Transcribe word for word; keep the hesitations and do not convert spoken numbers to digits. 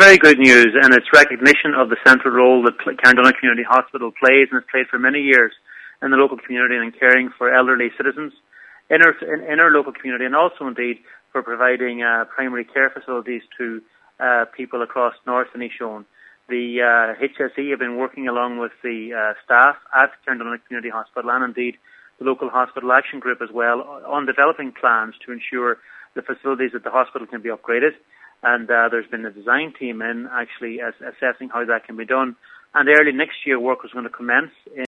very good news, and it's recognition of the central role that Carndonagh Community Hospital plays, and has played for many years in the local community and in caring for elderly citizens in our, in, in our local community, and also indeed for providing uh, primary care facilities to uh, people across North and East Shone. The uh, H S E have been working along with the uh, staff at Carndonagh Community Hospital and indeed the local hospital action group as well on developing plans to ensure the facilities at the hospital can be upgraded. And uh, there's been a design team in actually as, assessing how that can be done. And early next year work is going to commence in